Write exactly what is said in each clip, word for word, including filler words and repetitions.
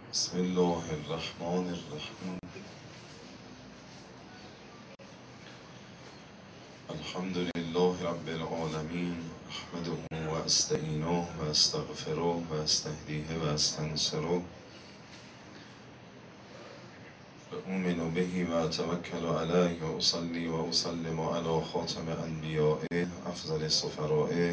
بسم الله الرحمن الرحیم. الحمد لله رب العالمین، احمده و استعینه و استغفره و استهدیه و استنصره و اؤمن به و اتوکل علیه و اصلی و اسلم علی خاتم انبیائه افضل سفرائه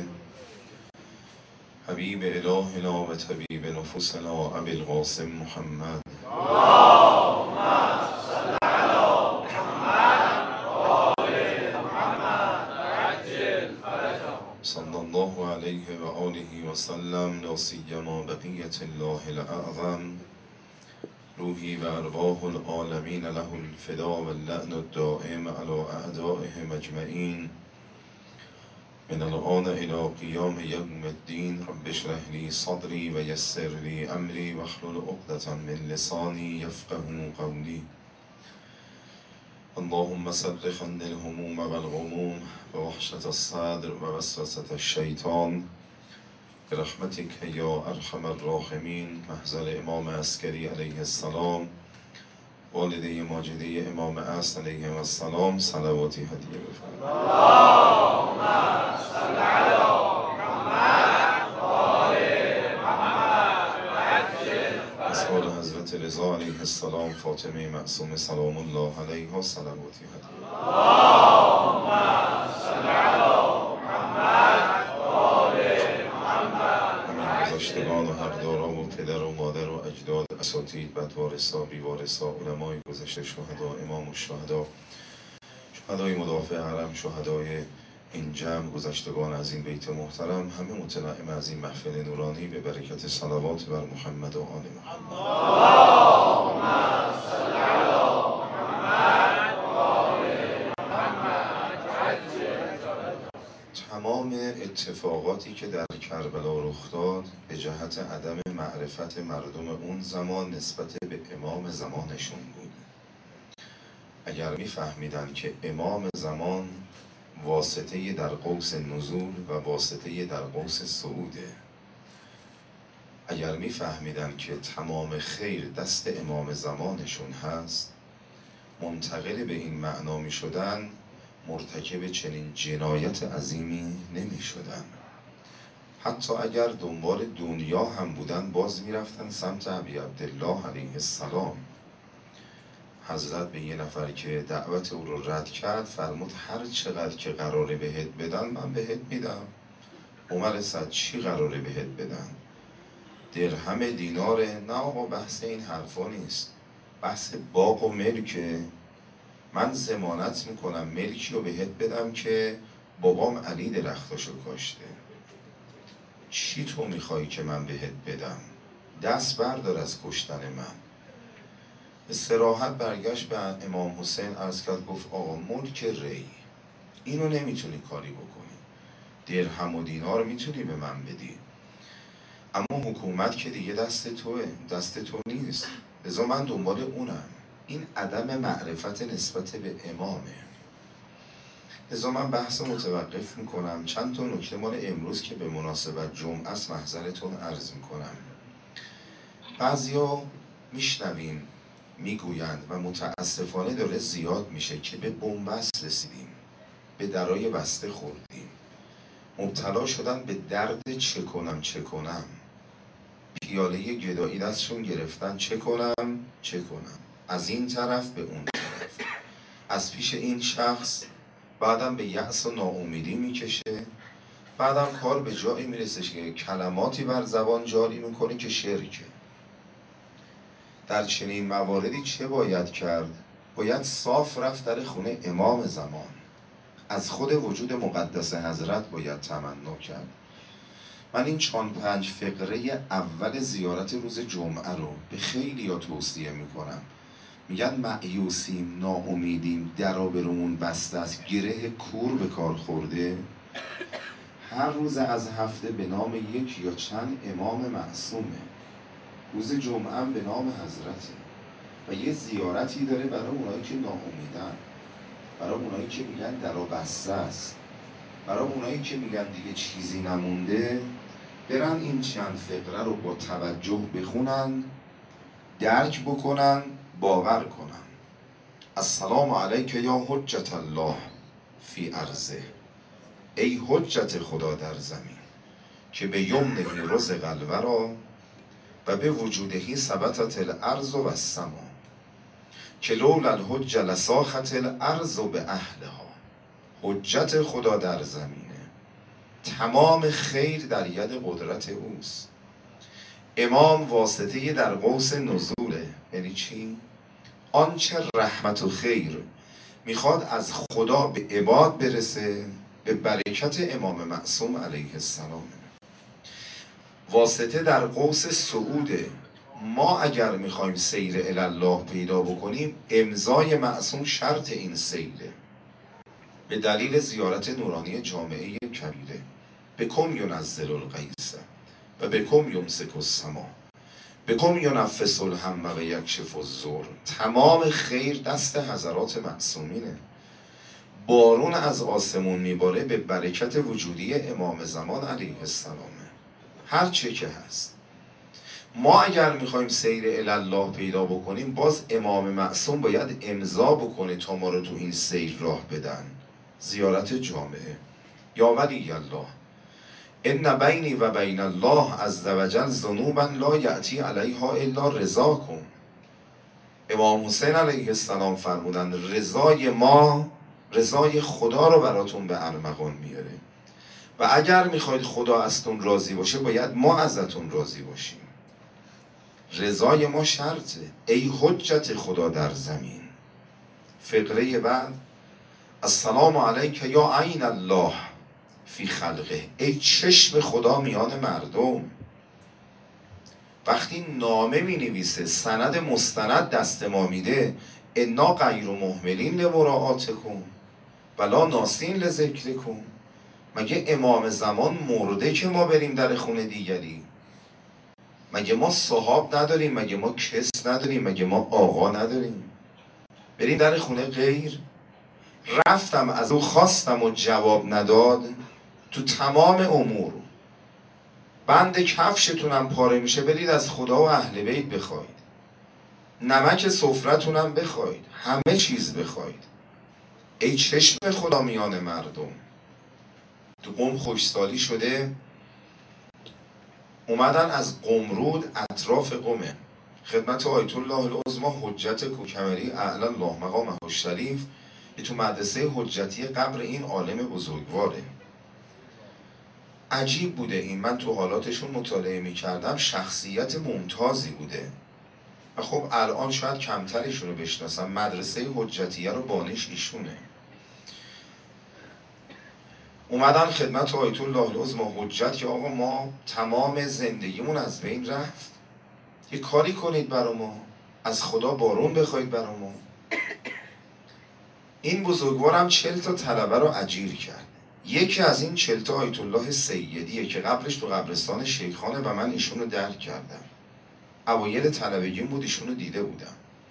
حبیب الهنا و طبیب نفوسنا ابی القاسم محمد. اللهم صل علی محمد و آل محمد عجل فرجهم. صلی الله علیه و آله و سلم. لا سیما بقیة الله الاعظم روحی و ارواح العالمین له الفدا و اللعن الدائم علی اعدائهم اجمعین من الآن إلى قیام یوم الدین. رب اشرح لی صدری و یسر لی امری واحلل عقدة من لسانی یفقهوا قولی. اللهم صرف عني الهموم والغموم ووحشة الصدر ووسوسة الشیطان برحمتك یا ارحم الراحمین. محضر امام عسکری علیه السلام، والده ماجده امام عصر علیه السلام، صلواتی هدیه بفرمایید. اللهم صل علی محمد و آل محمد و عجل فرجهم. اصحاب حضرت رضا علیه السلام، فاطمه معصومه سلام الله علیها، صلواتی هدیه. اللهم صل علی محمد و آل محمد. همین گذشتگان و حقداران و پدر و مادر و اجداد، اساتید، بدوارثا، بیوارثا، علمای گذشته، شهدا، امام الشهدا، شهدای مدافع حرم، شهدای این جمع، گذشتگان از این بیت محترم، همه متنعم از این محفل نورانی به برکت صلوات بر محمد و آل محمد. اللهم صل علی محمد و آل محمد عجل فرجهم. تمام اتفاقاتی که در کربلا رخ داد به جهت عدم معرفت مردم اون زمان نسبت به امام زمانشون بود. اگر میفهمیدن که امام زمان واسطه در قوس نزول و واسطه در قوس صعوده، اگر میفهمیدن که تمام خیر دست امام زمانشون هست، منتقل به این معنا میشدن، مرتکب چنین جنایت عظیمی نمیشدن. حتی اگر دنبال دنیا هم بودن، باز میرفتن سمت ابی عبدالله علیه السلام. حضرت به یه نفر که دعوت او رو رد کرد فرمود هر چقدر که قراره بهت بدن من بهت میدم. عمر صد چی قراره بهت بدن؟ درهم دیناره؟ نه آقا، بحث این حرفا نیست، بحث باغ و ملکه. من ضمانت میکنم ملکی رو بهت بدم که بابام علی درختاشو کاشته. چی تو میخوایی که من بهت بدم؟ دست بردار از کشتن من. به صراحت برگشت به امام حسین عرض کرد، گفت آقا ملک ری اینو نمیتونی کاری بکنی، درهم و دینار میتونی به من بدی، اما حکومت که دیگه دست توه، دست تو نیست. لذا من دنبال اونم. این عدم معرفت نسبت به امامه. لذا من بحث متوقف میکنم. چند تا نکته مال امروز که به مناسبت جمعه است محضرتون عرض میکنم. بعضیا میشنویم میگویند و متاسفانه داره زیاد میشه که به بنبست رسیدیم، به درای بسته خوردیم، مبتلا شدن به درد چه کنم چه کنم، پیاله گدایی دستشون گرفتن، چه کنم چه کنم، از این طرف به اون طرف، از پیش این شخص، بعدم به یأس و ناامیدی میکشه، بعدم کار به جایی میرسه که کلماتی بر زبان جاری میکنه که شرکه. در چنین مواردی چه باید کرد؟ باید صاف رفت در خونه امام زمان، از خود وجود مقدس حضرت باید تمنا کرد. من این چند پنج فقره اول زیارت روز جمعه رو به خیلی ها توصیه میکنم. میگن مایوسیم، ناامیدیم، درا برمون بسته است، گره کور به کار خورده. هر روز از هفته به نام یک یا چند امام معصومه، روز جمعه هم به نام حضرته و یه زیارتی داره برای اونایی که ناامیدن، برای اونایی که میگن درا بسته است، برای اونایی که میگن دیگه چیزی نمونده. برن این چند فقره رو با توجه بخونن، درک بکنن، باور کنن. السلام علیک یا حجت الله فی ارضه، ای حجت خدا در زمین که به یمنه رزق الورا و به وجودهی ثبتت الارض و السما که لولا الحجه لساخت الارض به اهلها. حجت خدا در زمینه، تمام خیر در ید قدرت اوست. امام واسطه در قوس نزوله. یعنی چی؟ آنچه رحمت و خیر میخواد از خدا به عباد برسه به برکت امام معصوم علیه السلام. واسطه در قوس صعوده. ما اگر میخوایم سیر الله پیدا بکنیم، امضای معصوم شرط این سیره. به دلیل زیارت نورانی جامعه کبیره. به کم ینزل الغیث و به کم یمسک السما به کم ینفس الهم و یکشف الضر. تمام خیر دست حضرات معصومینه. بارون از آسمون میباره به برکت وجودی امام زمان علیه السلامه. هر چه که هست، ما اگر میخوایم سیر الله پیدا بکنیم، باز امام معصوم باید امضا بکنه تا ما رو تو این سیر راه بدن. زیارت جامعه. یا ولی الله ان بینی و بین الله عز وجل ذنوبا لا یأتی علیها الا رضاکم. امام حسین علیه السلام فرمودند رضای ما رضای خدا رو براتون به ارمغان میاره و اگر میخواید خدا ازتون راضی باشه باید ما ازتون راضی باشیم. رضای ما شرطه. ای حجت خدا در زمین. فقره بعد السلام علیک یا عین الله فی خلقه، ای چشم خدا میان مردم. وقتی نامه می نویسه، سند مستند دست ما میده، انا غیر مهملین لمراعاتکم ولا ناسین لذکرکم. مگه امام زمان مرده که ما بریم در خونه دیگری؟ مگه ما صحاب نداریم؟ مگه ما کس نداریم؟ مگه ما آقا نداریم؟ بریم در خونه غیر؟ رفتم از او خواستم و جواب نداد. تو تمام امور بند کفشتونم پاره میشه، برید از خدا و اهل بیت بخواید. نمک سفرتونم بخواید. همه چیز بخواید. ای چشم خدا میان مردم. تو قم خوشسالی شده، اومدن از قمرود اطراف قمه خدمت آیت الله العظمی حجت کوکمری اعلی الله مقامه الشریف، تو مدرسه حجتی قبر این عالم بزرگواره. عجیب بوده این. من تو حالاتشون مطالعه میکردم، شخصیت ممتازی بوده و خب الان شاید کمترشون رو بشناسم. مدرسه حجتیه رو بانیش ایشونه. اومدن خدمت آیت الله العظمی حجت که آقا ما تمام زندگیمون از بین رفت، یه کاری کنید برا ما، از خدا بارون بخواید برا ما. این بزرگوارم چل تا طلبه رو اجیر کرد. یکی از این چل تا آیت الله سیدیه که قبلش تو قبرستان شیخانه و من ایشون رو درک کردم. اوایل طلبگیم بود، ایشون رو دیده بودم.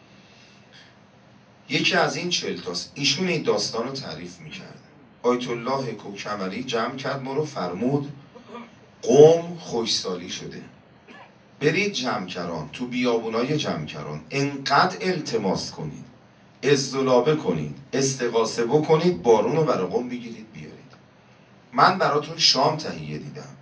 یکی از این چل تاست. ایشون این داستان رو تعریف میکرد. آیت الله کوکمری جمع کرد ما رو، فرمود قوم خوشسالی شده، برید جمکران، تو بیابونای جمکران انقدر التماس کنید، ازدلابه کنید، استغاثه بکنید، بارون رو برای قوم بگیرید بیارید. من براتون شام تهیه دیدم.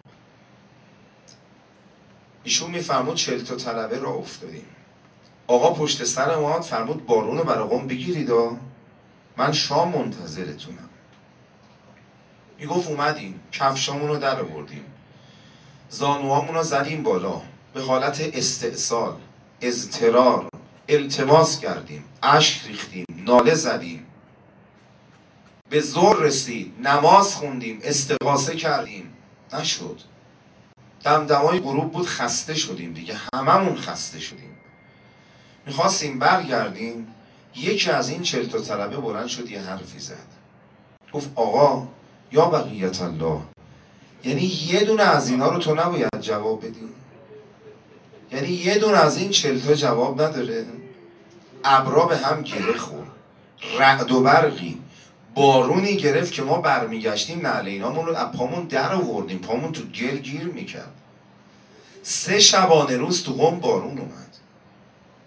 ایشون میفرمود چل تا طلبه را افتادیم. آقا پشت سر ما فرمود بارون رو برای قوم بگیرید ها، من شام منتظرتونم. میگفت اومدیم کفشامون رو در آوردیم، زانوامون رو زدیم بالا، به حالت استئصال، اضطرار التماس کردیم، اشک ریختیم، ناله زدیم، به زور رسید، نماز خوندیم، استغاثه کردیم، نشد. دمدمای غروب بود، خسته شدیم دیگه، هممون خسته شدیم. میخواستیم برگردیم، یکی از این چل تا طلبه بلند شد یه حرفی زد. گفت آقا یا بقیت الله، یعنی یه دونه از اینا رو تو نباید جواب بدی؟ یعنی یه دونه از این چل تا جواب نداره؟ ابرا به هم گره خورد، رعد و برقی، بارونی گرفت که ما برمیگشتیم نعلینامون رو از پامون در آوردیم، پامون تو گل گیر میکرد. سه شبانه روز تو قم بارون اومد.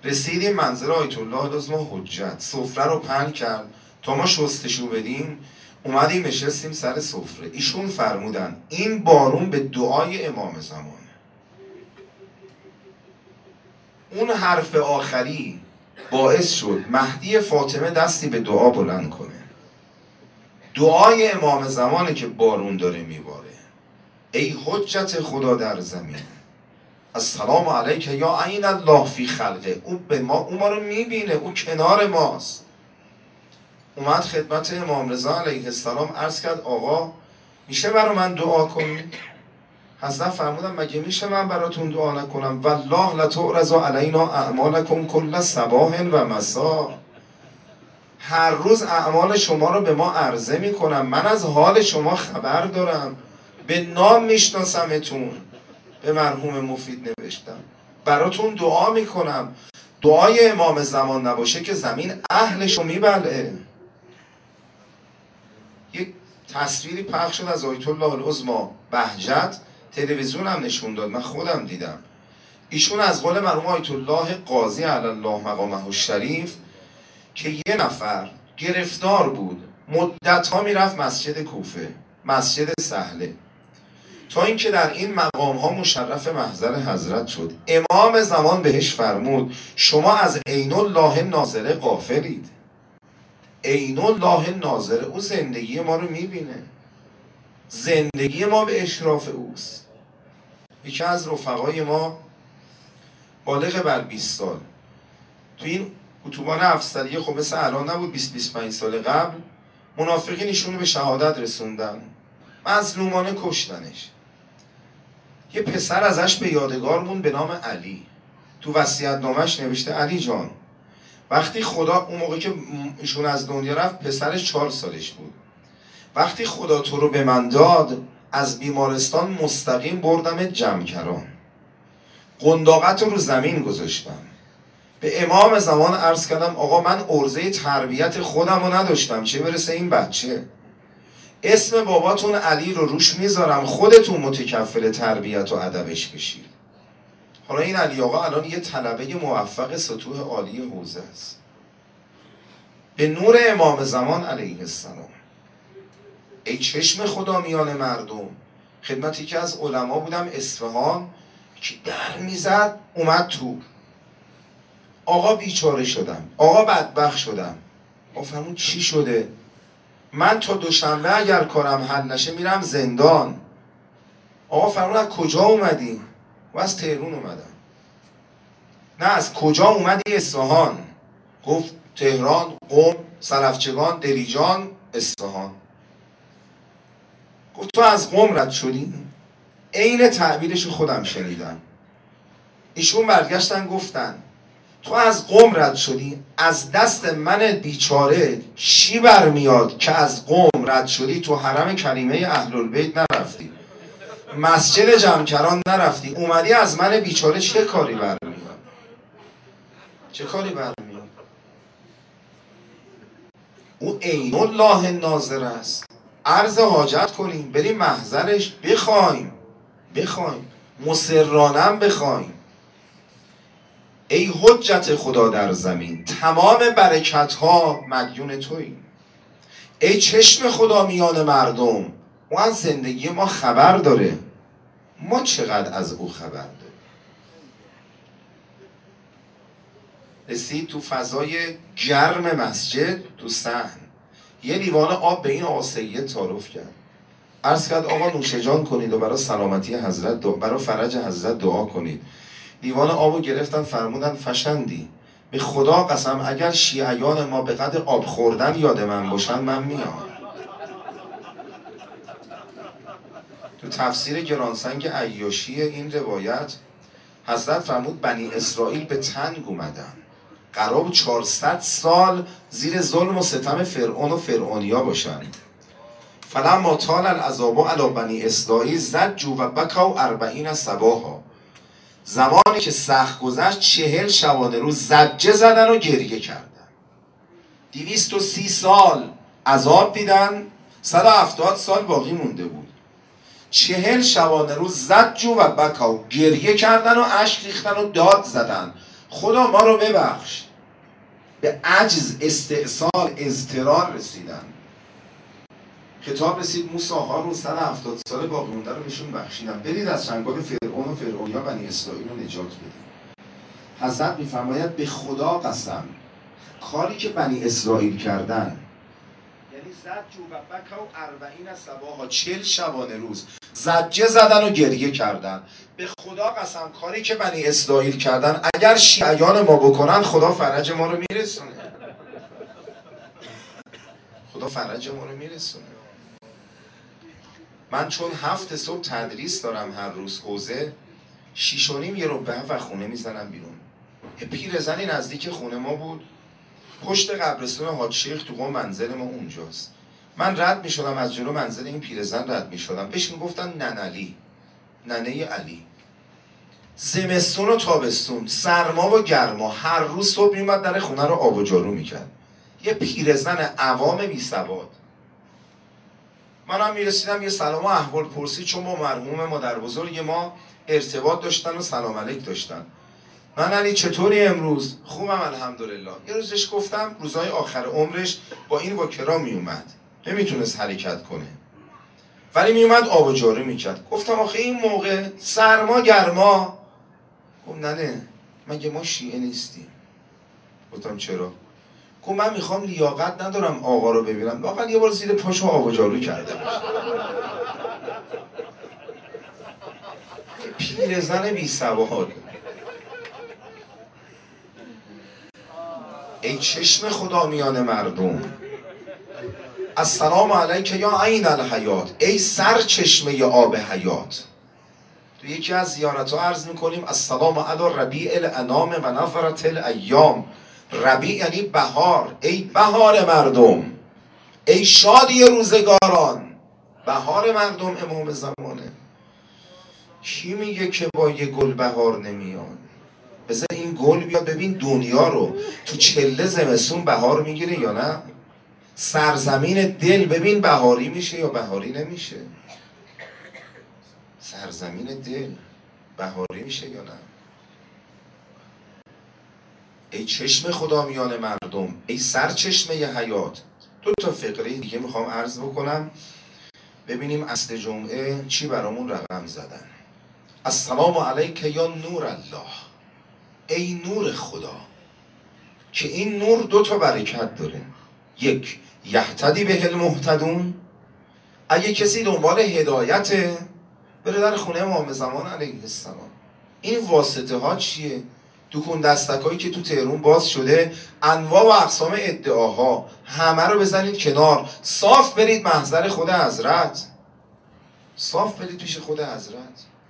رسیدیم منزل آیت الله العظمی حجت، سفره رو پهن کرد تا ما شستشو بدیم، اومدیم نشستیم سر سفره. ایشون فرمودن این بارون به دعای امام زمانه. اون حرف آخری باعث شد مهدی فاطمه دستی به دعا بلند کنه. دعای امام زمانه که بارون داره میباره. ای حجت خدا در زمین، السلام علیک یا عین الله فی خلقه. او به ما او ما رو میبینه، او کنار ماست. اومد خدمت امام رضا علیه السلام عرض کرد آقا میشه برای من دعا کنید؟ حضرت فرمودن مگه میشه من براتون دعا نکنم؟ والله لتعرض علینا اعمالکم کل صباح و مسا. هر روز اعمال شما رو به ما عرضه میکنم، من از حال شما خبر دارم، به نام میشناسمتون. به مرحوم مفید نوشتم براتون دعا میکنم. دعای امام زمان نباشه که زمین اهلشو میبلعه. یک تصویری پخش شد از آیت الله العظمی بهجت، تلویزیون هم نشون داد، من خودم دیدم. ایشون از قول مرحوم آیت الله قاضی علی الله مقامه الشریف که یه نفر گرفتار بود، مدت ها میرفت مسجد کوفه، مسجد سهله، تا اینکه در این مقام ها مشرف محضر حضرت شد. امام زمان بهش فرمود شما از عین الله ناظره غافلید. عین الله ناظره، او زندگی ما رو میبینه، زندگی ما به اشراف اوست. یکی از رفقای ما بالغ بر بیست سال تو این اتوبان افسریه، خب مثل الان نبود، بیست بیست و پنج سال قبل منافقین ایشونو به شهادت رسوندن، مظلومانه کشتنش. یه پسر ازش به یادگار مون به نام علی، تو وصیت‌نامه‌اش نوشته علی جان وقتی خدا، اون موقع که ایشون از دنیا رفت پسرش چهار سالش بود، وقتی خدا تو رو به من داد از بیمارستان مستقیم بردم جمکران، قنداقت رو رو زمین گذاشتم، به امام زمان عرض کردم آقا من عرضه تربیت خودم رو نداشتم چه برسه این بچه، اسم باباتون علی رو روش میذارم، خودتون متکفل تربیت و ادبش بشید. حالا این علی آقا الان یه طلبه موفق سطوح عالی حوزه است. به نور امام زمان علیه السلام. ای چشم خدا میان مردم. خدمتی که از علما بودم اصفهان که در میزد اومد تو، آقا بیچاره شدم، آقا بدبخت شدم. آقا فرمود چی شده؟ من تا دوشنبه اگر کارم حل نشه میرم زندان. آقا فرمود از کجا اومدی؟ و از تهران اومدم. نه از کجا اومدی؟ اصفهان. گفت تهران، قم، سلفچگان، دلیجان، اصفهان. گفت تو از قم رد شدی؟ عین تعبیرشو خودم شنیدم. ایشون برگشتن گفتن تو از قم رد شدی، از دست من بیچاره چی برمیاد که از قم رد شدی تو حرم کریمه اهل البیت نرفتی، مسجد جمکران نرفتی، اومدی از من بیچاره چه کاری برمیاد؟ چه کاری برمیاد؟ او عین الله ناظر است. عرض حاجت کنیم، بریم محضرش بخوایم، بخوایم مصرانم بخوایم. ای حجت خدا در زمین، تمام برکت ها مدیون تویی. ای چشم خدا میان مردم، او از زندگی ما خبر داره، ما چقدر از او خبر داریم. رسید تو فضای گرم مسجد، تو صحن یه لیوان آب به این آقا سید تعارف کرد، عرض کرد آقا نوش جان کنید و برای سلامتی حضرت دعا، برای فرج حضرت دعا کنید. لیوان آبو گرفتن فرمودن فشندی، به خدا قسم اگر شیعیان ما به قدر آب خوردن یاد من باشن من میام. تو تفسیر گرانسنگ عیاشی این روایت حضرت فرمود بنی اسرائیل به تنگ اومدن، قرار بود چهارصد سال زیر ظلم و ستم فرعون و فرعونیا باشن. فلما طال العذاب علی بنی اسرائیل زجوا و بکوا اربعین صباحا، زمانی که سخت گذشت چهل شبانه روز زجه زدن و گریه کردن. دویست و سی سال عذاب دیدن، صد و هفتاد سال باقی مونده بود. چهل شبانه روز زجوا و بکوا، گریه کردن و اشک ریختن و داد زدن. خدا ما رو ببخش. به عجز، استئصال، اضطرار رسیدن. خطاب رسید موسی هارون صد و هفتاد ساله باقی مونده رو بهشون بخشیدن، برید از چنگال فرعون و فرعونیا بنی اسرائیل رو نجات بدید. حضرت میفرماید به خدا قسم کاری که بنی اسرائیل کردن، یعنی زجوا و بکوا اربعین صباحا، چهل شبانه روز زجه زدن و گریه کردن. به خدا قسم کاری که بنی اسرائیل کردن اگر شیعیان ما بکنن خدا فرج ما رو میرسونه. خدا فرج ما رو میرسونه. من چون هفت صبح تدریس دارم هر روز حوزه، شیش و نیم یه رو به و خونه میزنم بیرون. یه پیرزنی نزدیک خونه ما بود، پشت قبرستون حاج شیخ تو قم منزل ما اونجاست. من رد میشدم از جلو منزل این پیرزن رد میشدم، بهش میگفتن ننعلی، ننه علی. زمستون و تابستون، سرما و گرما، هر روز صبح میومد در خونه رو آب و جارو میکرد. یه پیرزن عوام بی سواد. منم میرسیدم یه سلام و احوال پرسی، چون با مرحوم مادر بزرگ ما ارتباط داشتن و سلام علیک داشتن. من علی چطوری امروز؟ خوبم الحمدلله. یه روزش گفتم روزهای آخر عمرش با این واکرا میومد، نمیتونست حرکت کنه ولی میومد آب و جارو میکرد. گفتم آخه این موقع سرما گرما. گفت نه نه مگه ما شیعه نیستیم؟ گفتم چرا؟ گفت من میخوام لیاقت ندارم آقا رو ببینم، واقعا یه بار زیر پاشو آب و جارو کرده باشه. پیرزن بی سواد. ای چشم خدا میان مردم، السلام علیک یا عین الحیات، ای سر چشمه آب حیات. تو یکی از زیارت ها عرض میکنیم السلام علی ربیع الانام و نفرت الایام. ربیع یعنی بهار، ای بهار مردم، ای شادی روزگاران. بهار مردم امام زمانه. کی میگه که با یه گل بهار نمیاد؟ بذار این گل بیاد ببین دنیا رو تو چله زمستون بهار میگیره یا نه؟ سرزمین دل ببین بهاری میشه یا بهاری نمیشه؟ سرزمین دل بهاری میشه یا نه؟ ای چشم خدا میان مردم، ای سر چشمه ی حیات. دو تا فقره دیگه میخوام عرض بکنم ببینیم اصل جمعه چی برامون رقم زدن. السلام علیک یا نور الله، ای نور خدا. که این نور دو تا برکت داره. یک، یهتدی به المهتدون، اگه کسی دنبال هدایته بره در خونه امام زمان علیه السلام. این واسطه ها چیه؟ دکون دستک هایی که تو تهرون باز شده، انواع و اقسام ادعاها، همه رو بزنید کنار، صاف برید محضر خود حضرت، صاف برید پیش خود حضرت.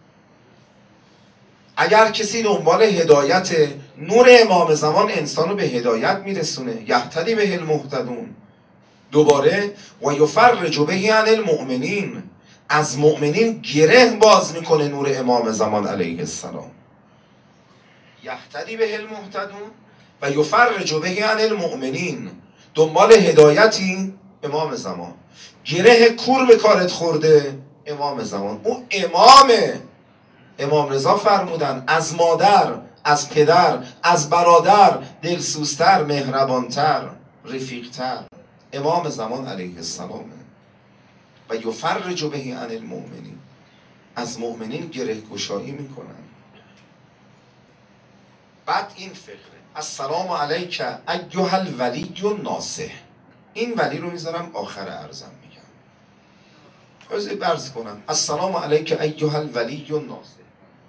اگر کسی دنبال هدایت، نور امام زمان انسان رو به هدایت میرسونه. یهتدی به المهتدون. دوباره و یفرج به عن المؤمنین، از مؤمنین گره باز میکنه نور امام زمان علیه السلام. یهتدی به المهتدون و یفرج به عن المؤمنین، دنبال هدایتی امام زمان. گره کور به کارت خورده امام زمان. او امامه. امام رضا فرمودن از مادر، از پدر، از برادر دلسوزتر، مهربانتر، رفیقتر امام زمان علیه السلامه. و یفرج به عن المؤمنین، از مؤمنین گره گشایی میکنن. بعد این فقره السلام علیک ایها الولی الناصح، این ولی رو میذارم آخر عرضم میگم. از برز کنم السلام علیک ایها الولی الناصح.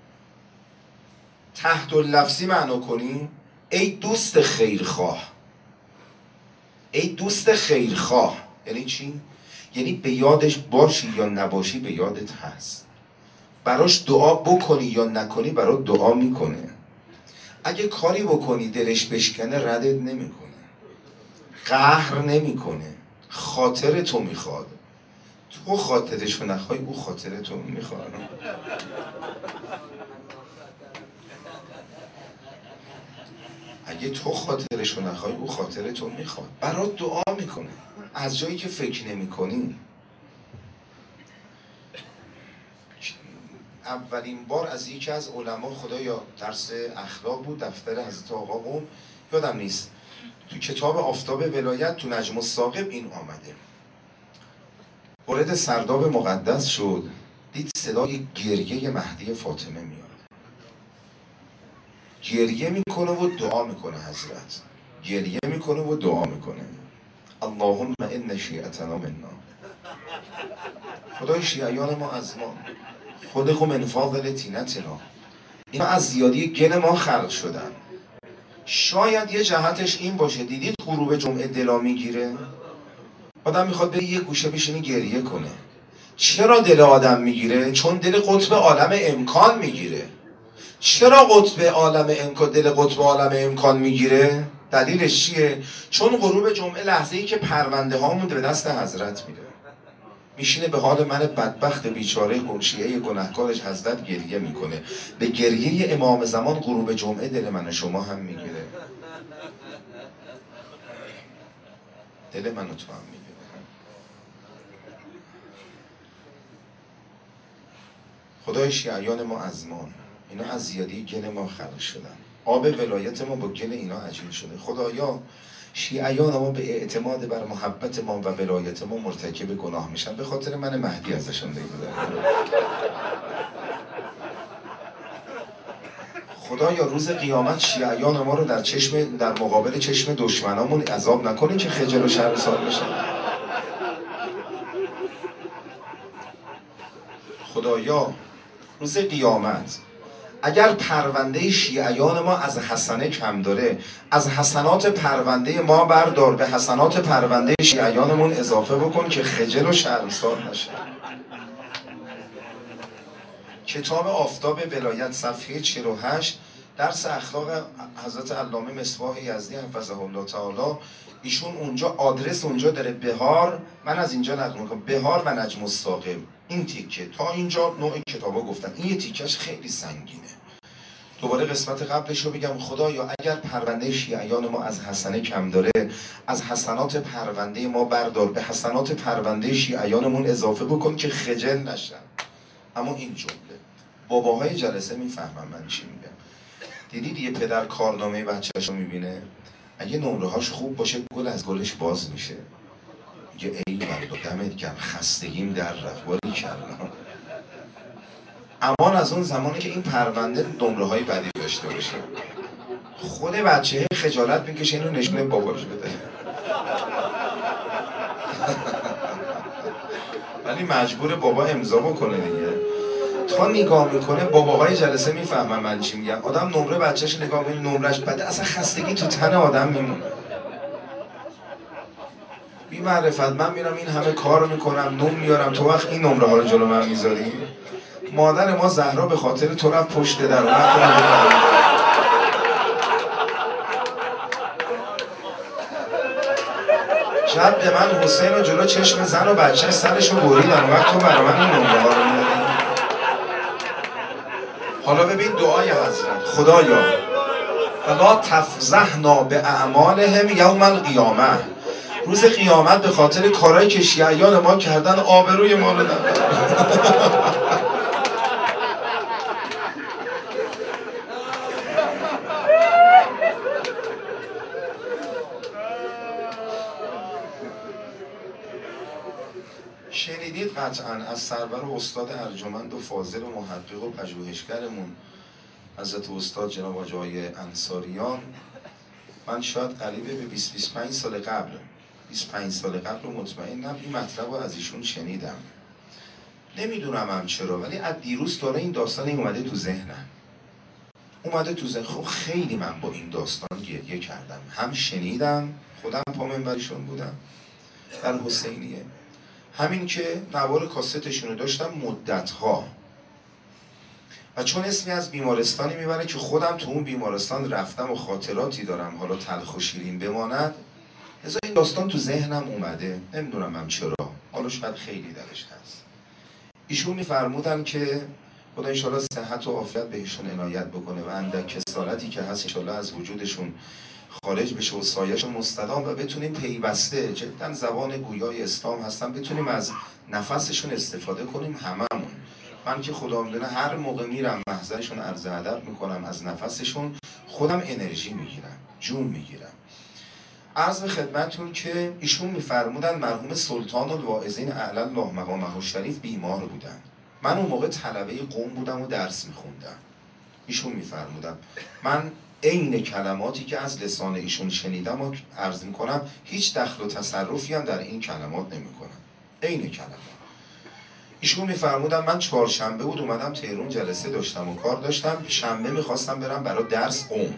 تحت اللفظی معنی کنیم ای دوست خیرخواه. ای دوست خیرخواه یعنی چی؟ یعنی به یادش باشی یا نباشی به یادت هست. براش دعا بکنی یا نکنی برات دعا میکنه. اگه کاری بکنی دلش بشکنه ردت نمیکنه، قهر نمیکنه، خاطر تو میخواد. تو خاطرشو نخوای او خاطر تو میخواد. اگه تو خاطرشو نخوای او خاطر تو میخواد، برات دعا میکنه از جایی که فکر نمی کنی. اولین بار از یکی از علما، خدایا درس اخلاق بود، دفتر حضرت آقا قم یادم نیست، تو کتاب آفتاب ولایت تو نجم الثاقب این آمده، وارد سرداب مقدس شد، دید صدای گریه مهدی فاطمه میاد، گریه میکنه و دعا میکنه، حضرت گریه میکنه و دعا میکنه، اللهم ان شیعتنا منا، خدای شیعیان ما از ما، خودکم من فاضل طینتنا، اینا از زیادی گل ما خلق شدن. شاید یه جهتش این باشه، دیدید غروب جمعه دلا میگیره، آدم میخواد بره یه گوشه بشینی گریه کنه. چرا دل آدم میگیره؟ چون دل قطب عالم امکان میگیره. چرا قطب عالم امکان دل قطب عالم امکان میگیره؟ دلیلش چیه؟ چون غروب جمعه لحظه ای که پرونده هامون به دست حضرت میره، میشینه به حال من بدبخت بیچاره شیعه گناهکارش حضرت گریه میکنه. به گریه امام زمان غروب جمعه دل من شما هم میگیره، دل من و تو هم میگیره. خدای شیعیان ما از ما، اینا از زیادی گل ما خلق شدن، آب ولایت ما با گل اینا عجین شده. خدایا شیعیان ما به اعتماد بر محبت ما و ولایت ما مرتکب گناه میشن، به خاطر من مهدی ازشون بگذره. خدایا روز قیامت شیعیان ما رو در چشم در مقابل چشم دشمنامون عذاب نکنی که خجل و شرمسار بشن. خدایا روز قیامت اگر پرونده شیعیان ما از حسنه کم داره، از حسنات پرونده ما بردار، به حسنات پرونده شیعیانمون اضافه بکن که خجل و شرمسار نشه. کتاب آفتاب ولایت صفحه چهل و هشت، درس اخلاق حضرت علامه مصباح یزدی حفظه الله تعالی، ایشون اونجا آدرس اونجا داره بهار، من از اینجا نقل میکنم، بهار و نجم الثاقب. این تیکه تا اینجا نوع کتابا گفتن، این یه تیکش خیلی سنگینه. دوباره قسمت قبلش رو بگم، خدایا اگر پرونده شیعیان ما از حسنه کم داره، از حسنات پرونده ما بردار، به حسنات پرونده شیعیانمون اضافه بکن که خجل نشن. اما این جمله باباهای جلسه میفهمن من چی میگم. دیدید یه پدر کارنامه بچه‌شو میبینه، اگه نمره هاش خوب باشه گل از گلش باز میشه، میگه ای والله دمت گرم خستگیم در رفت، باری کردم. امان از اون زمانی که این پرونده نمره های بدی داشته باشه، خود بچه خجالت میکشه اینو نشونه باباش بده. ولی مجبور بابا امضا بکنه دیگه. تا نگاه میکنه باباهای جلسه میفهمن من چی میگم. آدم نمره بچهش نگاه میکنه نمرش بده، اصلا خستگی تو تن آدم میمونه. بی معرفت من میرم این همه کار میکنم، نوم میارم، تو وقت این نمره ها رو جلو من میذاری؟ مادر ما زهرا به خاطر تو رفت پشت در اومد. جد من حسین رو جلو چشم زن و بچه سرش رو بریدن، اون وقت تو برای من این نمره ها رو میاری؟ حالا ببین دعای حضرت، خدایا فلا تفضحنا به اعمالهم یوم القیامه، روز قیامت به خاطر کارهایی که شیعیان ما کردن آبروی ما رو نبر. شنیدید قطعا از سرور و استاد ارجمند و فاضل و محقق و پژوهشگرمون حضرت استاد جناب آقای انصاریان، من شاید قریبه به بیست بیست و پنج سال قبل بیست و پنج سال قبل رو مطمئنم این مطلب رو از ایشون شنیدم. نمیدونم هم چرا، ولی از دیروز داره این داستان این اومده تو ذهنم اومده تو ذهن. خب خیلی من با این داستان گریه کردم، هم شنیدم، خودم پا منبرشون بودم در حسینیه، همین که نوار کاستشون رو داشتم مدت‌ها، و چون اسمی از بیمارستانی میبره که خودم تو اون بیمارستان رفتم و خاطراتی دارم حالا تلخ و شیرین بماند، لذا این داستان تو ذهنم اومده. نمیدونم هم چرا، حالا شاید خیلی درش هست. ایشون میفرمودن که خدا انشالله صحت و عافیت بهشون عنایت بکنه و اندک کسالتی که هست انشالله از وجودشون خارج بشه و سایه‌شون مستدام و بتونیم پیوسته، جدا زبان گویای اسلام هستن، بتونیم از نفسشون استفاده کنیم هممون. من که خدا میدونه هر موقع میرم محضرشون عرض ادب میکنم، از نفسشون خودم انرژی میگیرم، جون میگیرم. عرض به خدمتتون که ایشون میفرمودن مرحوم سلطان الواعظین اعلی الله مقامه الشریف بیمار بودن. من اون موقع طلبه قم بودم و درس میخوندم. ایشون میفرمودن، من عین کلماتی که از لسان ایشون شنیدم و عرض میکنم، هیچ دخل و تصرفی هم در این کلمات نمیکنم، عین کلمات. ایشون میفرمودن من چهارشنبه بود اومدم تهران، جلسه داشتم و کار داشتم، شنبه میخواستم برم برای درس قم.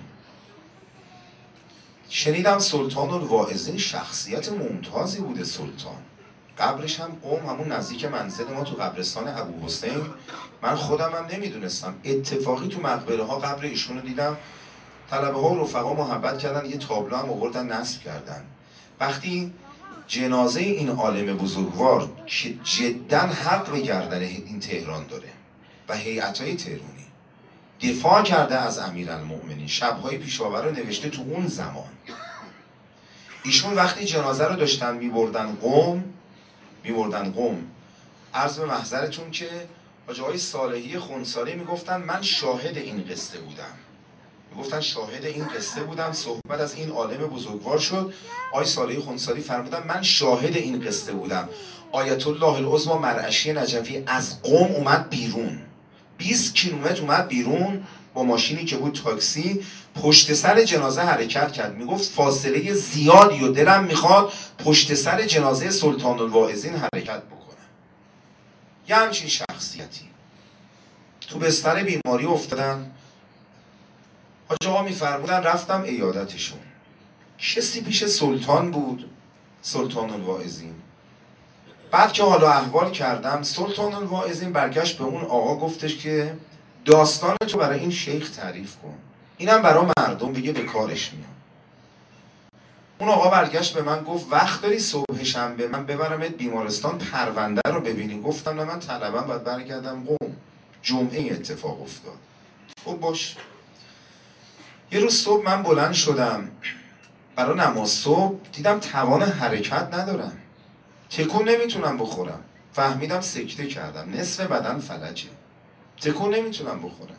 شنیدم سلطان الواعظین شخصیت ممتازی بوده، سلطان قبرش هم قم، همون نزدیک منزل ما تو قبرستان ابوحسین. من خودم هم نمیدونستم، اتفاقی تو مقبره ها قبر ایشون رو دیدم. طلبه ها و رفقا محبت کردن، یه تابلو هم آوردن نصب کردن. وقتی جنازه این عالم بزرگوار که جدا حق به گردن این تهران داره و هیئت‌های تهرانی دفاع کرده از امیرالمؤمنین، شب‌های پیشاور رو نوشته تو اون زمان. ایشون وقتی جنازه رو داشتن میبردن قم، میبردن قم عرض به محضرتون که حاجی های صالحی خونساری میگفتن من شاهد این قصه بودم، میگفتن شاهد این قصه بودم، صحبت از این عالم بزرگوار شد. آقای صالحی خونساری فرمودن من شاهد این قصه بودم. آیت الله العظمی مرعشی نجفی از قم اومد بیرون، بیست کیلومتر اومد بیرون با ماشینی که بود تاکسی، پشت سر جنازه حرکت کرد. میگفت فاصله زیادی و دلم میخواد پشت سر جنازه سلطان الواعظین حرکت بکنم. یه همچین شخصیتی تو بستر بیماری افتادن. حاج آقا میفرمودن رفتم عیادتشون. کسی پیش سلطان بود، سلطان الواعظین. بعد که حالا احوال کردم، سلطان الواعظین برگشت به اون آقا گفتش که داستان تو برای این شیخ تعریف کن، اینم برای مردم بگه به کارش میاد. اون آقا برگشت به من گفت وقت داری صبح شنبه من ببرمت بیمارستان پرونده رو ببینی؟ گفتم نه من طلبم باید برگردم قم، جمعه اتفاق افتاد. خب باش. یه روز صبح من بلند شدم برای نماز صبح، دیدم توان حرکت ندارم، تکون نمیتونم بخورم. فهمیدم سکته کردم، نصف بدن فلجه، تکون نمیتونم بخورم.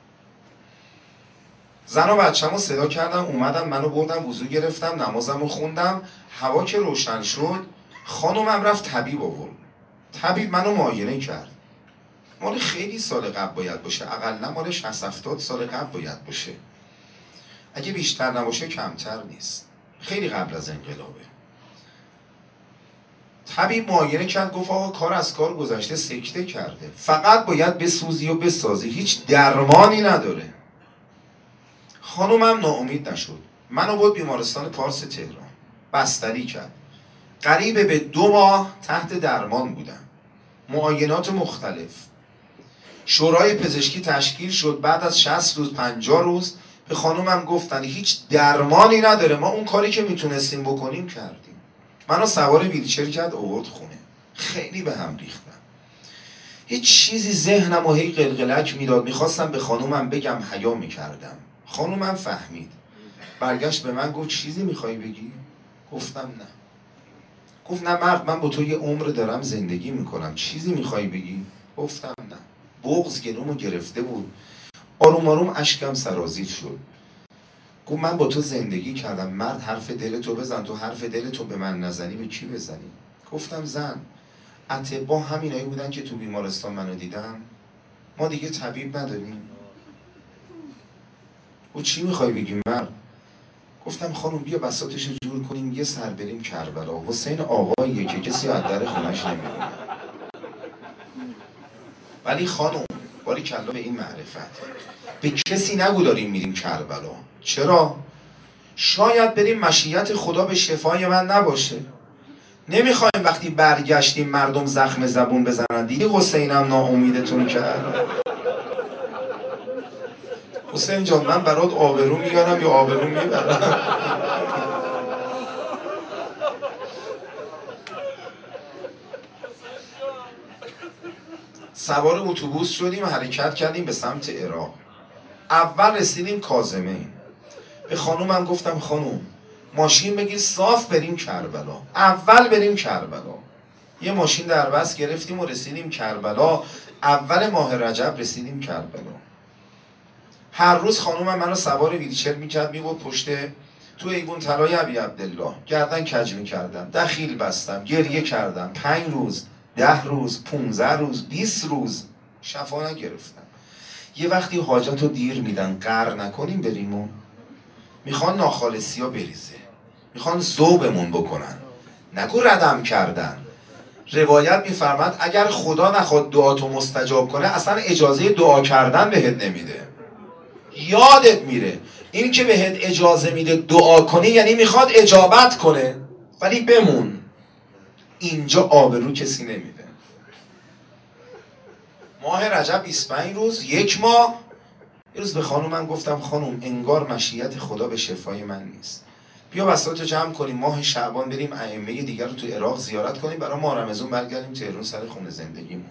زن و بچه‌مو صدا کردم اومدم، منو بردم وضو گرفتم، نمازمو خوندم. هوا که روشن شد خانومم رفت طبیب آورد. طبیب منو معاینه کرد. مال خیلی سال قبل باید باشه، اقلا مال شصت هفتاد سال قبل باید باشه، اگه بیشتر نباشه کمتر نیست، خیلی قبل از انقلابه. طبیب معاینه کرد گفت آقا کار از کار گذشته، سکته کرده، فقط باید بسوزی و بسازی، هیچ درمانی نداره. خانومم ناامید نشد، منو برد بیمارستان پارس تهران، بستری کرد. قریب به دو ماه تحت درمان بودم، معاینات مختلف. شورای پزشکی تشکیل شد، بعد از شصت روز پنجاه روز به خانومم گفتن هیچ درمانی نداره، ما اون کاری که میتونستیم بکنیم کردیم. منو سوار ویلچر کرد آورد خونه. خیلی به هم ریختم، هیچ چیزی ذهنم و هی قلقلک میداد، میخواستم به خانومم بگم حیا میکردم. خانومم فهمید، برگشت به من گفت چیزی میخوای بگی؟ گفتم نه. گفت نه مرد، من با تو یه عمر دارم زندگی میکنم، چیزی میخوای بگی؟ گفتم نه. بغض گلومو گرفته بود، آروم آروم اشکم سرازیر شد. گفت من با تو زندگی کردم مرد، حرف دلتو بزن، تو حرف دلتو به من نزنی به کی بزنی؟ گفتم زن. اطباء همینایی بودن که تو بیمارستان منو دیدن، ما دیگه طبیب نداریم. و چی میخوای بگی مرد؟ گفتم خانم بیا بساطشو جور کنیم یه سر بریم کربلا، حسین آقاییه که کسی از در خونش نمیدونه. ولی خانم باری کلا به این معرفت، به کسی نگو داریم میریم کربلا. چرا؟ شاید بریم مشیت خدا به شفای من نباشه. نمیخوایم وقتی برگشتیم مردم زخم زبون بزنن دیدی حسینم ناامیدتون کرد. حسین جان من برات آبرو میارم یا آبرو میبرم؟ سوار اتوبوس شدیم و حرکت کردیم به سمت عراق. اول رسیدیم کاظمین. به خانومم گفتم خانوم ماشین بگیر صاف بریم کربلا، اول بریم کربلا. یه ماشین در بس گرفتیم و رسیدیم کربلا. اول ماه رجب رسیدیم کربلا. هر روز خانومم منو سوار ویلچر میکرد میبرد پشت تو ایوون طلای ابی عبدالله، گردن کج میکردم، دخیل بستم، گریه کردم، پنج روز، ده روز، پونزده روز، بیست روز شفا نگرفتم. یه وقتی حاجت رو دیر میدن، قهر نکنیم بریم و میخوان ناخالصی ها بریزه، میخوان ذوبمون بکنن، نگو ردم کردن. روایت میفرماد اگر خدا نخواد دعاتو مستجاب کنه اصلا اجازه دعا کردن بهت نمیده، یادت میره. این که بهت اجازه میده دعا کنی یعنی میخواد اجابت کنه، ولی بمون اینجا، آبرو کسی نمیده. ماه رجب بیست و پنج روز، یک ماه. یه روز به خانومم گفتم خانوم انگار مشیت خدا به شفای من نیست، بیا بساطو جمع کنیم ماه شعبان بریم ائمه دیگر رو تو عراق زیارت کنیم، برای ماه رمضان برگردیم تهران سر خونه زندگیمون.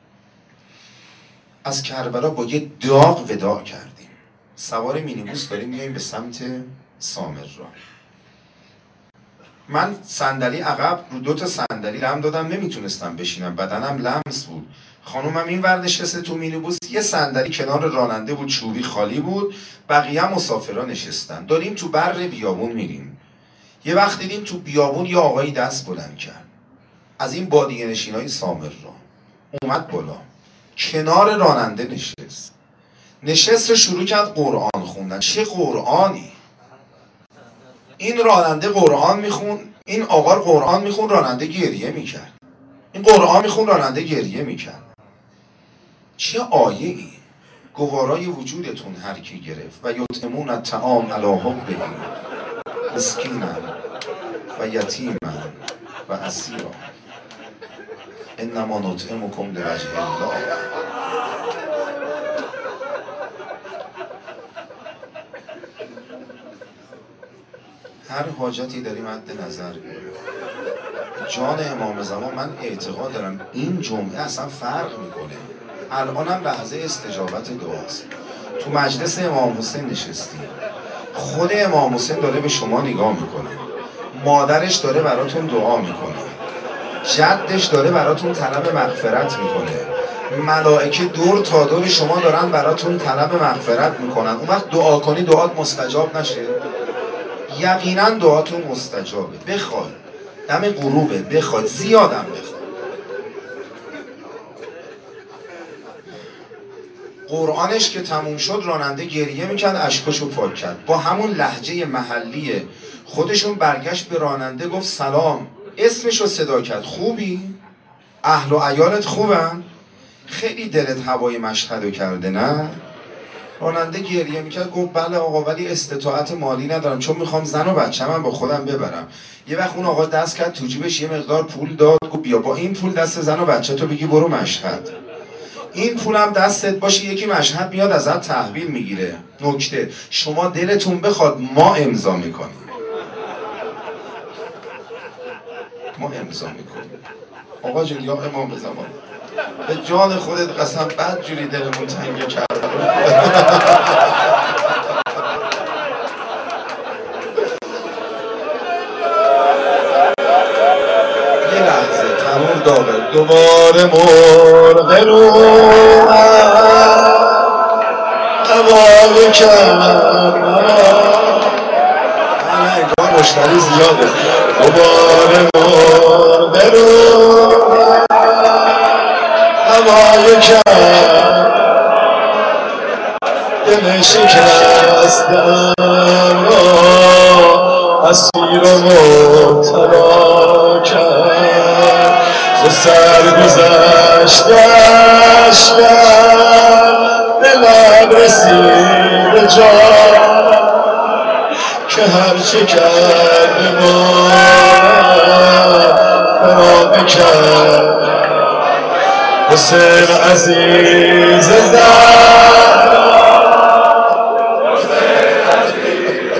از کربلا با یه داغ وداع کردیم، سوار مینیبوس داریم میاییم به سمت سامرا. من صندلی عقب رو دو تا صندلی لم دادم، نمیتونستم بشینم، بدنم لمس بود. خانومم این ور نشسته تو مینیبوس، یه صندلی کنار راننده بود چوبی خالی بود، بقیه هم مسافرا نشستن. داریم تو بر بیابون میریم، یه وقت دیدیم تو بیابون یه آقایی دست بلند کرد از این بادیه نشینای سامرا، اومد بالا کنار راننده نشست نشست و شروع کرد قرآن خوندن. چه قرآنی؟ این راننده قرآن میخون، این آقا قرآن میخون، راننده گریه میکرد. این قرآن میخون، راننده گریه میکرد. چه آیه ای؟ گوارای وجودتون هر کی گرفت و یطعمون الطعام علی حبه مسکینا و یتیما و اسیرا انما نطعمکم لوجه الله. هر حاجتی داریم مد نظر بیاریم. جان امام زمان، من اعتقاد دارم این جمعه اصلا فرق میکنه. الانم لحظه استجابت دعاست. تو مجلس امام حسین نشستیم، خود امام حسین داره به شما نگاه میکنه، مادرش داره براتون دعا میکنه، جدش داره براتون طلب مغفرت میکنه، ملائکه دور تا دور شما دارن براتون طلب مغفرت میکنن. اون وقت دعا کنی دعات مستجاب نشه؟ یقینا دعاتون مستجابه. بخواد دم غروبه، بخواد زیادم بخواد. قرآنش که تموم شد راننده گریه میکرد، اشکاشو پاک کرد، با همون لهجه محلی خودشون برگشت به راننده گفت سلام، اسمشو صدا کرد، خوبی؟ اهل و عیالت خوبن؟ خیلی دلت هوای مشهدو کرده نه؟ راننده گریه میکرد گفت بله آقا ولی استطاعت مالی ندارم چون میخوام زن و بچه من با خودم ببرم. یه وقت اون آقا دست کرد تو جیبش یه مقدار پول داد، گفت بیا با این پول دست زن و بچه تو بگی برو مشهد، این پولم دستت باشه یکی مشهد میاد ازت تحویل میگیره. نکته شما دلتون بخواد ما امضا میکنیم، ما امضا میکنیم. آقا جون یا امام زمان به جان خودت قسم بد جوری دلمون تنگ کرد. یه لحظه تنور داغه، دوباره مرغ رو قبال کرد، انگار مشتری زیاده. دوباره مرغ رو قبال کرد، دل شکستم را اسیر و مبتلا کرد، ز سر گذشتش کرد به لب رسید جان که هرچه کرد به ما فراغ کرد. حسین عزیز زهرا، حسین عزیز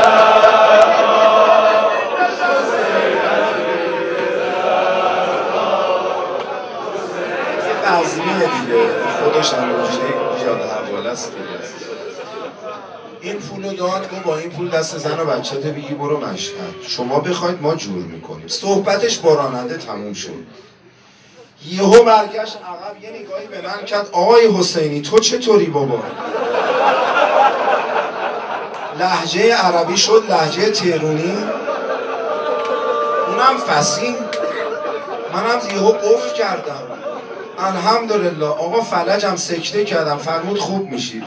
زهرا، عظیمه دیگه، خودش هم روشته یاد حواله است دیگه. این پولو داد گفت با این پول دست زن و بچه تو بگی برو مشهد، شما بخواید ما جور میکنیم. صحبتش با راننده تموم شد. یهو برگشت عقب، یه نگاهی به من کرد، آقای حسینی تو چطوری بابا؟ لهجه عربی شد لهجه تهرونی، اونم فصیح. منم یهو قفل کردم، الحمدلله آقا فلجم سکته کردم، فرمود خوب میشی.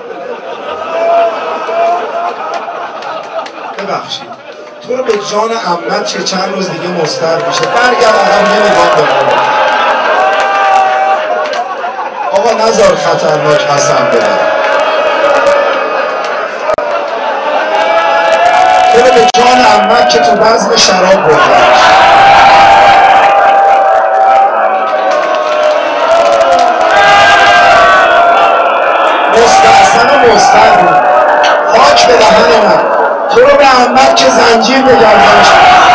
ببخشید تو رو به جان عمت چه چند روز دیگه مستر میشه، برگردم یه نگاه بکنم. آقا نذار خطرناک قسم بدم، تو رو به جان عمت که تو بزم شراب بردنش. مستحسن و مستر بود، خاک به دهن من، تو رو به عمت که زنجیر بگردنش.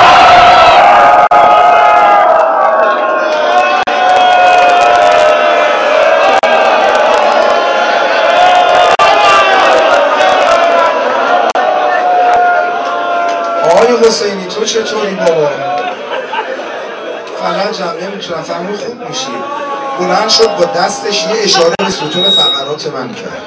آقای حسینی تو چطوری بابا؟ فلجم نمیتونم، فرمود خوب میشی. بلند شد با دستش یه اشاره به ستون فقرات من کرد،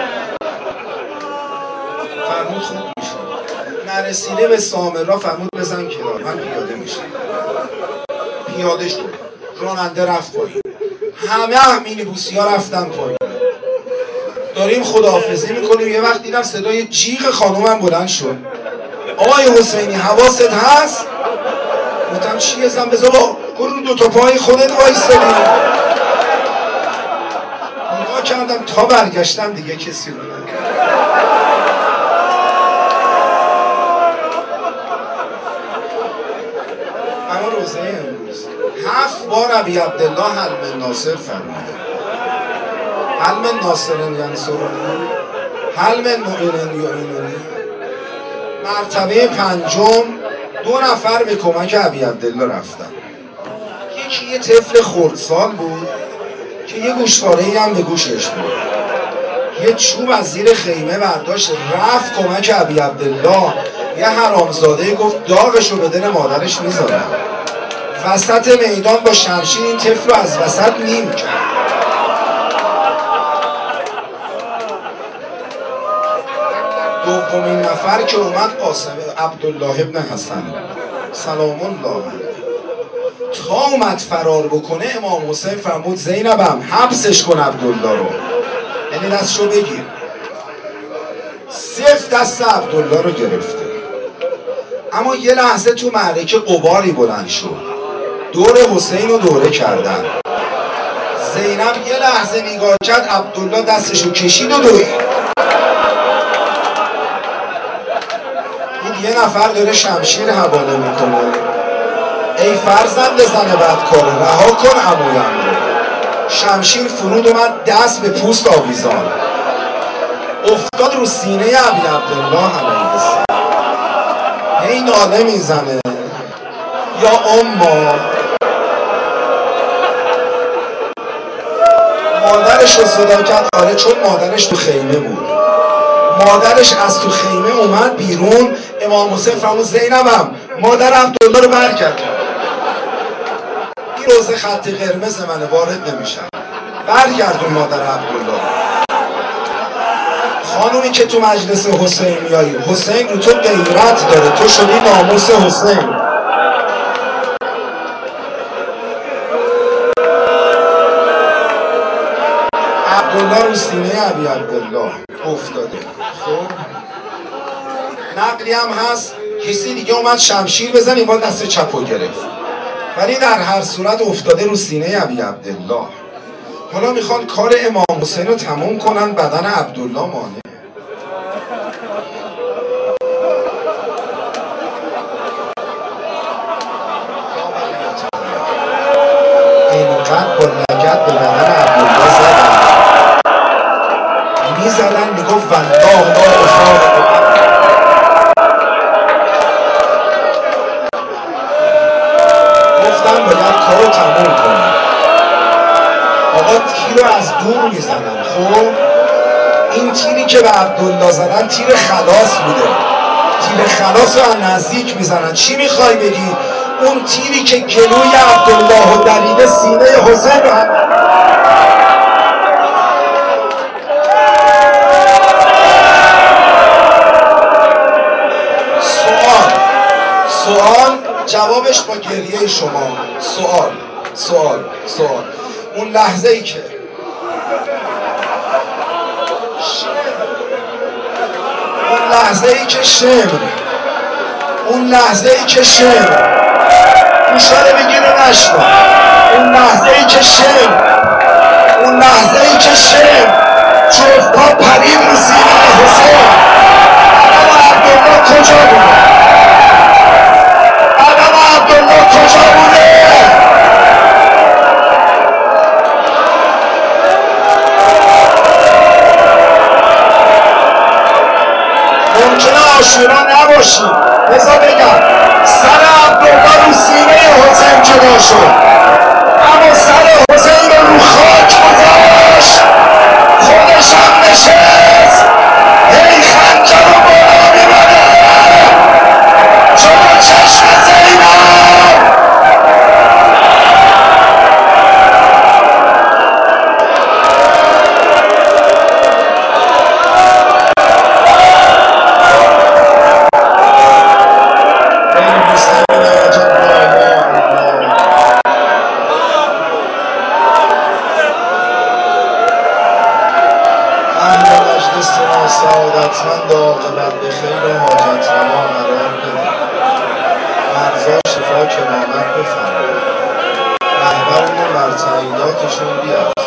فرمود خوب میشی. نرسیده به سامرا فرمود بزن کنار، من پیاده میشم. پیاده شد، راننده رفت پایین، همه مینیبوسی ها رفتن پایین، داریم خداحافظی میکنیم. یه وقت دیدم صدای جیغ خانومم بلند شد، آقای حسینی حواست هست؟ گفتم چیه زن؟ بذار با گرو دو تا پای خودت وایسادی. نگاه کردم تا برگشتم دیگه کسی رو ندیدم. اما روزه امروز هفت بار ابی عبدالله حلم ناصر فرموده. حلم ناصرن ینصرنی، حلم مؤمنن یعیننی. مرتبه پنجم دو نفر به کمک ابی عبدالله رفتن. یکی یه طفل خردسال بود که یه گوشواره‌ای هم به گوشش بود. یه چوب از زیر خیمه برداشت رفت کمک ابی عبدالله. یه حرامزاده گفت داغشو به دل مادرش میذارم. وسط میدان با شمشیر این طفل رو از وسط نیم کرد. دومین نفر که اومد قاسم عبدالله ابن حسن سلام الله تا اومد فرار بکنه، امام حسین فرمود زینبم حبسش کن عبدالله رو، یعنی دستشو بگیر. صف دست عبدالله رو گرفته. اما یه لحظه تو معرکه غباری بلند شد، دور حسین رو دوره کردن. زینب یه لحظه نگاه کرد، عبدالله دستشو کشید و دوید. یه نفر داره شمشیر حواله میکنه، ای فرزند زن بدکاره رها کن عمویم رو. شمشیر فرود اومد، دست به پوست آویزان افتاد رو سینه ابی عبدالله علیه السلام. هی ناله میزنه یا اما. مادرش رو صدا کرد، آره چون مادرش تو خیمه بود. مادرش از تو خیمه اومد بیرون. امام حسین فرمود زینبم مادر عبدالله رو برگرد. این روزه خط قرمز منه، وارد نمیشم. برگردون مادر عبدالله. خانومی که تو مجلس حسین میایی، حسین رو تو غیرت داره، تو شدی ناموس حسین. عبدالله رو سینه ابی عبدالله افتاده. خب نقلی هم هست کسی دیگه اومد شمشیر بزن، این بار دست چپو گرفت، ولی در هر صورت افتاده رو سینه ابی عبدالله. حالا میخوان کار امام حسین رو تموم کنن، بدن عبدالله مانع. اینقدر با لگد به بدن عبدالله زدن، میزدن میگفت والله ما افاق. گفتن باید کار رو تموم کنن. آقا تیر رو از دور میزنن. خب این تیری که به عبدالله زدن تیر خلاص بوده، تیر خلاص رو از نزدیک میزنن. چی میخوای بگی؟ اون تیری که گلوی عبدالله و دریده سینه حسین رو هم سوال سوال جوابش با گریه شما. سوال سوال سوال اون لحظه ای که اون لحظه ای که شمر اون لحظه ای که شمر گوشاره بگیره نشنو اون لحظه ای که شمر اون لحظه ای که شمر جفتا پرید رو سینه حسین، عدم عبدالله کجا بوده؟ عدم عبدالله کجا بوده؟ ممکنه آشورا نباشیم، بذار بگم سر عبدالله رو سینه حسین جدا شد، اما سر حسین رو رو خاک گذاشت، خودش هم نشست هی خنجر رو بالا میبره جلو چشم زینب. سعادتمند عاقبت به خیر و حاجت روا قرار بده، مرزا شفا کرامت بفرما، رهبرمون بر تعییداتشون بیاد.